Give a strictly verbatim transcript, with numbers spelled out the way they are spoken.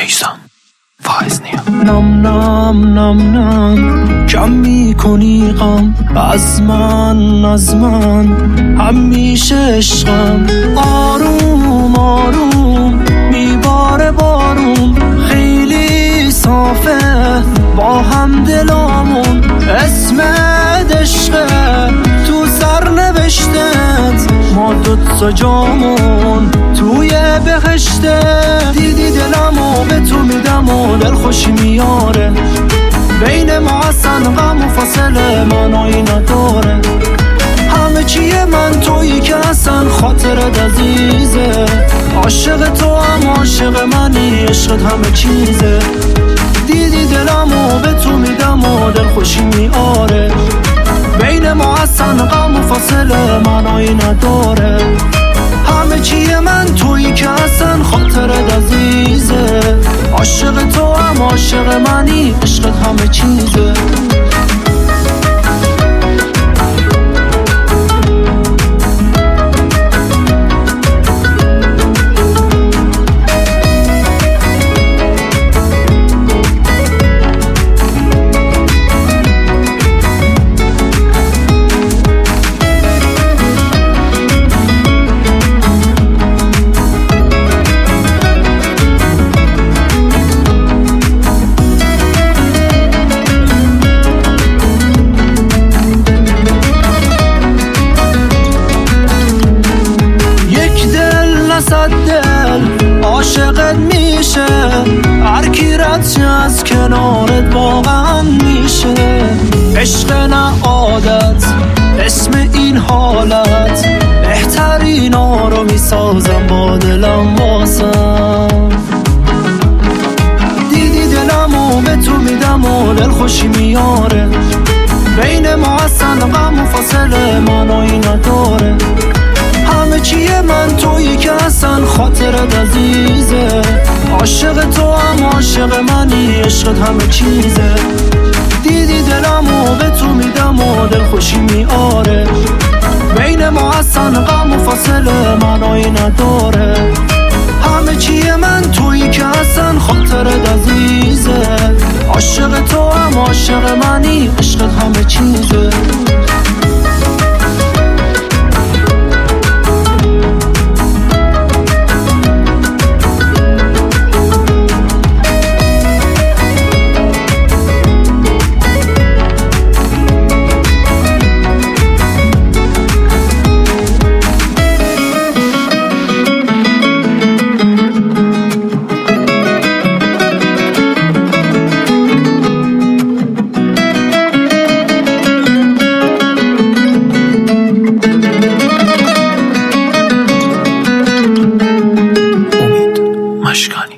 میثم فایز نیا. نم نم نم نم کم میکنی غم از من از من همیشه عشقم. آروم آروم میباره بارون خیلی صافه با هم دلامون. اسم عشقه تو سر نوشتت ما دوتا جامون توی بهشته. دیدی دلمو به تو میدم و دل خوشی میاره. بین ما اصلا غم و فاصله منایی نداره. همه چیه من تویی که اصلا خاطرت عزیزه. عاشق تو هم عاشق منی عشقت همه چیزه. دیدی دلمو به تو میدم و دل خوشی میاره. بین ما اصلا غم و فاصله منایی نداره. همه چیه من تویی که اصلا خاطرت عزیزه. عاشق تو هم عاشق منی عشقت همه چیزه. دل عاشقت میشه هر کی رد شه از کنارت واقعا میشه. عشق نه عادت اسم این حالت بهترین ها رو میسازم با دلم واسم. دیدی دلمو به تو میدم و دل خوشی میاره. بین ما اصلا غم و فاصله منایی نداره. همه چیه من تویی که اصلا خاطرت عزیزه. عاشق تو هم عاشق منی عشقت همه چیزه. دیدی دلمو به تو میدم و دل خوشی میاره. بین ما اصلا غم و فاصله منایی نداره. همه چیه من تویی که اصلا خاطرت عزیزه. عاشق تو هم عاشق منی عشقت همه چیزه. مشکانی.